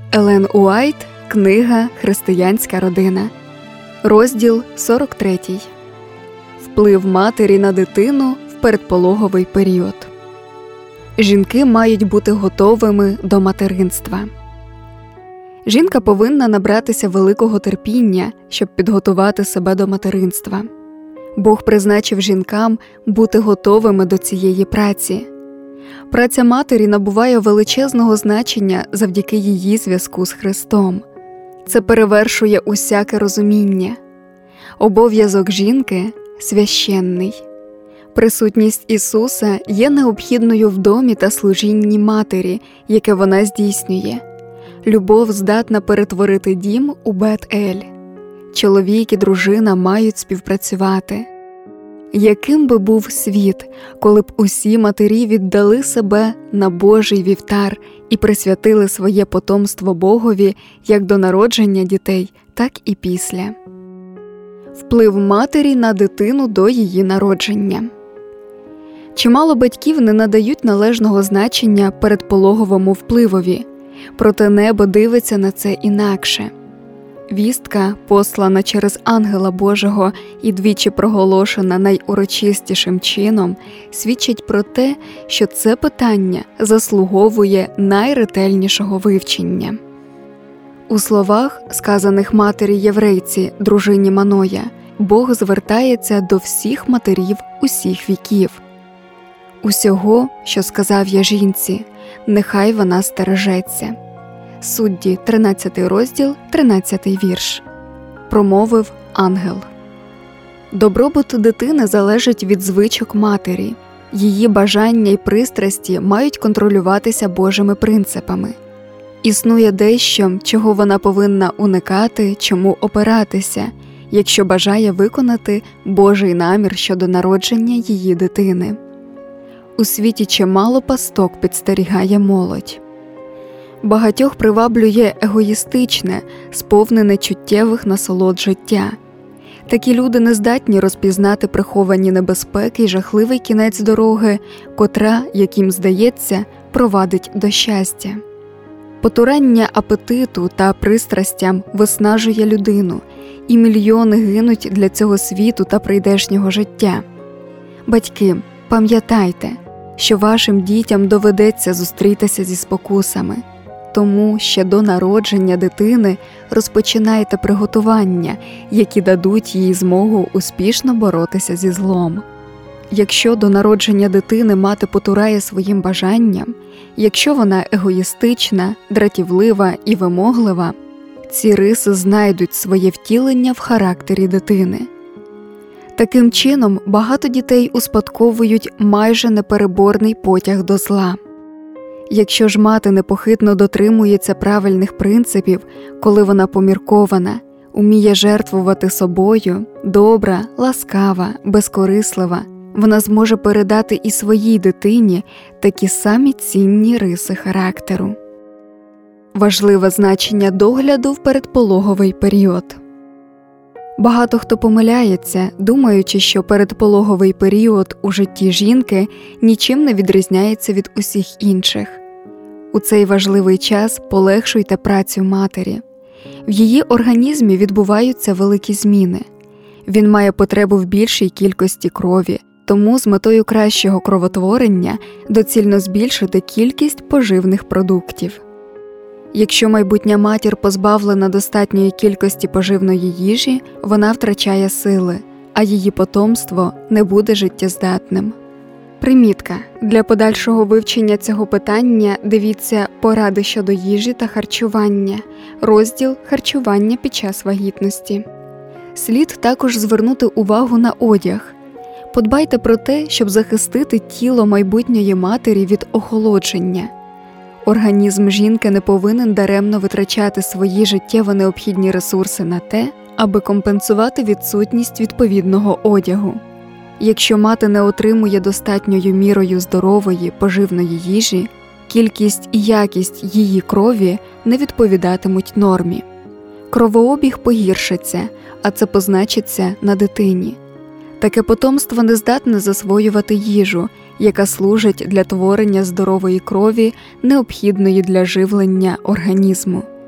Елен Уайт, книга «Християнська родина». Розділ 43. Вплив матері на дитину в передпологовий період. Жінки мають бути готовими до материнства. Жінка повинна набратися великого терпіння, щоб підготувати себе до материнства. Бог призначив жінкам бути готовими до цієї праці. Праця матері набуває величезного значення завдяки її зв'язку з Христом. Це перевершує усяке розуміння. Обов'язок жінки – священний. Присутність Ісуса є необхідною в домі та служінні матері, яке вона здійснює. Любов здатна перетворити дім у Бет-Ель. Чоловік і дружина мають співпрацювати. Яким би був світ, коли б усі матері віддали себе на Божий вівтар і присвятили своє потомство Богові як до народження дітей, так і після. Вплив матері на дитину до її народження. Чимало батьків не надають належного значення передпологовому впливові, проте небо дивиться на це інакше. Вістка, послана через ангела Божого і двічі проголошена найурочистішим чином, свідчить про те, що це питання заслуговує найретельнішого вивчення. У словах, сказаних матері-єврейці, дружині Маноя, Бог звертається до всіх матерів усіх віків. «Усього, що сказав я жінці, нехай вона стережеться». Судді, 13 розділ, 13 вірш. Промовив ангел. Добробут дитини залежить від звичок матері. Її бажання й пристрасті мають контролюватися Божими принципами. Існує дещо, чого вона повинна уникати, чому опиратися, якщо бажає виконати Божий намір щодо народження її дитини. У світі чимало пасток підстерігає молодь. Багатьох приваблює егоїстичне, сповнене чуттєвих насолод життя. Такі люди не здатні розпізнати приховані небезпеки й жахливий кінець дороги, котра, як їм здається, провадить до щастя. Потурання апетиту та пристрастям виснажує людину, і мільйони гинуть для цього світу та прийдешнього життя. Батьки, пам'ятайте, що вашим дітям доведеться зустрітися зі спокусами. Тому ще до народження дитини розпочинайте приготування, які дадуть їй змогу успішно боротися зі злом. Якщо до народження дитини мати потурає своїм бажанням, якщо вона егоїстична, дратівлива і вимоглива, ці риси знайдуть своє втілення в характері дитини. Таким чином, багато дітей успадковують майже непереборний потяг до зла. Якщо ж мати непохитно дотримується правильних принципів, коли вона поміркована, уміє жертвувати собою, добра, ласкава, безкорислива, вона зможе передати і своїй дитині такі самі цінні риси характеру. Важливе значення догляду в передпологовий період. Багато хто помиляється, думаючи, що передпологовий період у житті жінки нічим не відрізняється від усіх інших. У цей важливий час полегшуйте працю матері. В її організмі відбуваються великі зміни. Він має потребу в більшій кількості крові, тому з метою кращого кровотворення доцільно збільшити кількість поживних продуктів. Якщо майбутня матір позбавлена достатньої кількості поживної їжі, вона втрачає сили, а її потомство не буде життєздатним. Примітка. Для подальшого вивчення цього питання дивіться «Поради щодо їжі та харчування», розділ «Харчування під час вагітності». Слід також звернути увагу на одяг. Подбайте про те, щоб захистити тіло майбутньої матері від охолодження. Організм жінки не повинен даремно витрачати свої життєво необхідні ресурси на те, аби компенсувати відсутність відповідного одягу. Якщо мати не отримує достатньою мірою здорової, поживної їжі, кількість і якість її крові не відповідатимуть нормі. Кровообіг погіршиться, а це позначиться на дитині. Таке потомство не здатне засвоювати їжу, яка служить для творення здорової крові, необхідної для живлення організму.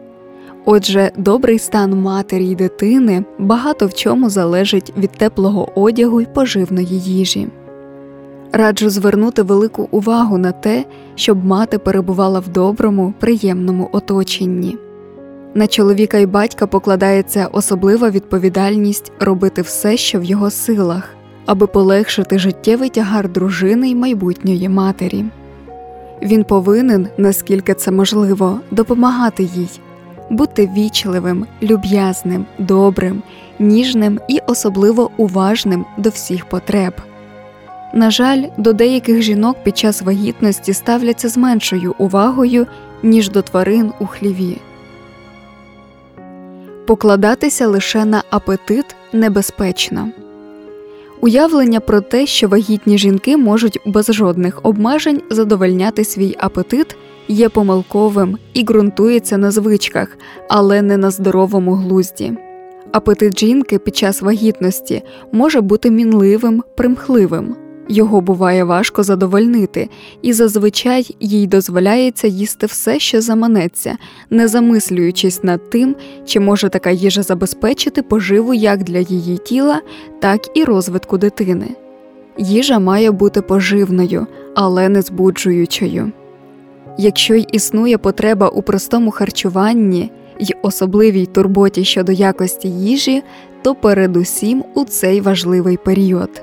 Отже, добрий стан матері й дитини багато в чому залежить від теплого одягу й поживної їжі. Раджу звернути велику увагу на те, щоб мати перебувала в доброму, приємному оточенні. На чоловіка й батька покладається особлива відповідальність робити все, що в його силах, аби полегшити життєвий тягар дружини й майбутньої матері. Він повинен, наскільки це можливо, допомагати їй, бути вічливим, люб'язним, добрим, ніжним і особливо уважним до всіх потреб. На жаль, до деяких жінок під час вагітності ставляться з меншою увагою, ніж до тварин у хліві. Покладатися лише на апетит небезпечно. Уявлення про те, що вагітні жінки можуть без жодних обмежень задовольняти свій апетит, є помилковим і ґрунтується на звичках, але не на здоровому глузді. Апетит жінки під час вагітності може бути мінливим, примхливим. Його буває важко задовольнити, і зазвичай їй дозволяється їсти все, що заманеться, не замислюючись над тим, чи може така їжа забезпечити поживу як для її тіла, так і розвитку дитини. Їжа має бути поживною, але не збуджуючою. Якщо й існує потреба у простому харчуванні й особливій турботі щодо якості їжі, то передусім у цей важливий період.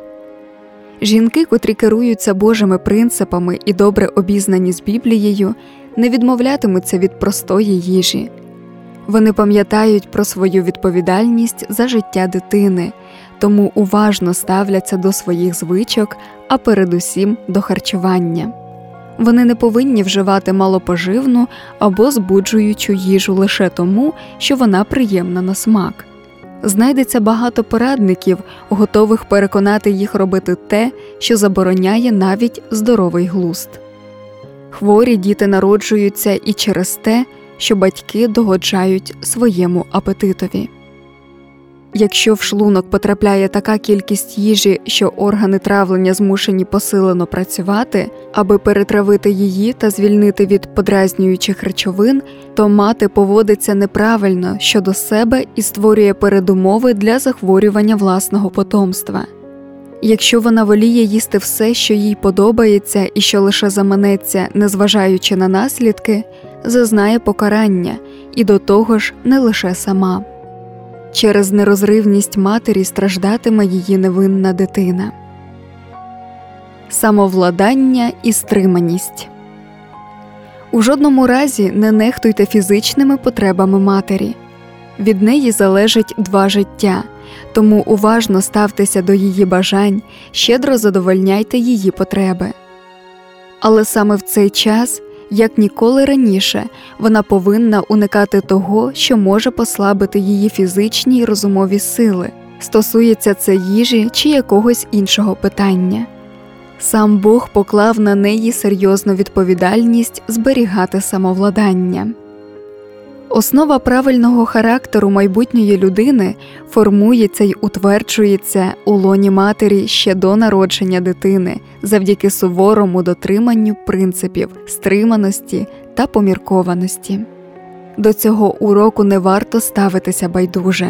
Жінки, котрі керуються Божими принципами і добре обізнані з Біблією, не відмовлятимуться від простої їжі. Вони пам'ятають про свою відповідальність за життя дитини, тому уважно ставляться до своїх звичок, а передусім до харчування. Вони не повинні вживати малопоживну або збуджуючу їжу лише тому, що вона приємна на смак. Знайдеться багато порадників, готових переконати їх робити те, що забороняє навіть здоровий глузд. Хворі діти народжуються і через те, що батьки догоджають своєму апетитові. Якщо в шлунок потрапляє така кількість їжі, що органи травлення змушені посилено працювати, аби перетравити її та звільнити від подразнюючих речовин, то мати поводиться неправильно щодо себе і створює передумови для захворювання власного потомства. Якщо вона воліє їсти все, що їй подобається і що лише заманеться, незважаючи на наслідки, зазнає покарання, і до того ж не лише сама. Через нерозривність матері страждатиме її невинна дитина. Самовладання і стриманість. У жодному разі не нехтуйте фізичними потребами матері. Від неї залежить 2 життя, тому уважно ставтеся до її бажань, щедро задовольняйте її потреби. Але саме в цей час, як ніколи раніше, вона повинна уникати того, що може послабити її фізичні й розумові сили, стосується це їжі чи якогось іншого питання. Сам Бог поклав на неї серйозну відповідальність зберігати самовладання. Основа правильного характеру майбутньої людини формується й утверджується у лоні матері ще до народження дитини завдяки суворому дотриманню принципів стриманості та поміркованості. До цього уроку не варто ставитися байдуже.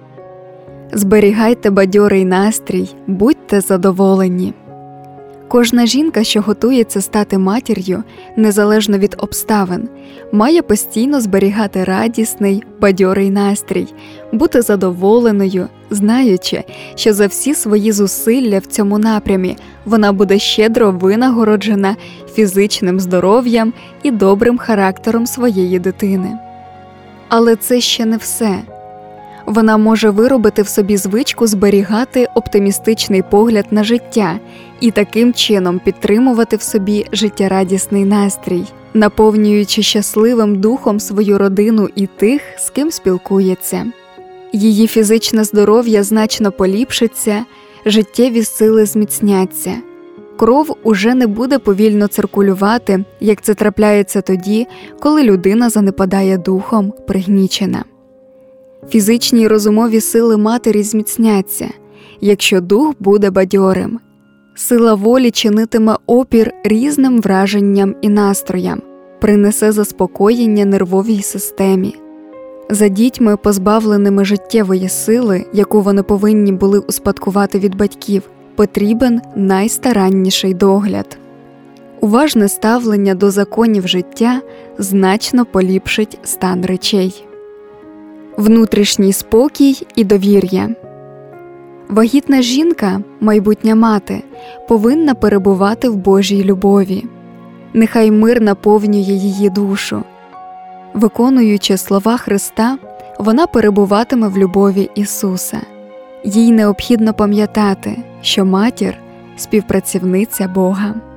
Зберігайте бадьорий настрій, будьте задоволені. Кожна жінка, що готується стати матір'ю, незалежно від обставин, має постійно зберігати радісний, бадьорий настрій, бути задоволеною, знаючи, що за всі свої зусилля в цьому напрямі вона буде щедро винагороджена фізичним здоров'ям і добрим характером своєї дитини. Але це ще не все. Вона може виробити в собі звичку зберігати оптимістичний погляд на життя і таким чином підтримувати в собі життєрадісний настрій, наповнюючи щасливим духом свою родину і тих, з ким спілкується. Її фізичне здоров'я значно поліпшиться, життєві сили зміцняться. Кров уже не буде повільно циркулювати, як це трапляється тоді, коли людина занепадає духом, пригнічена. Фізичні й розумові сили матері зміцняться, якщо дух буде бадьорим. Сила волі чинитиме опір різним враженням і настроям, принесе заспокоєння нервовій системі. За дітьми, позбавленими життєвої сили, яку вони повинні були успадкувати від батьків, потрібен найстаранніший догляд. Уважне ставлення до законів життя значно поліпшить стан речей. Внутрішній спокій і довір'я. Вагітна жінка, майбутня мати, повинна перебувати в Божій любові. Нехай мир наповнює її душу. Виконуючи слова Христа, вона перебуватиме в любові Ісуса. Їй необхідно пам'ятати, що матір – співпрацівниця Бога.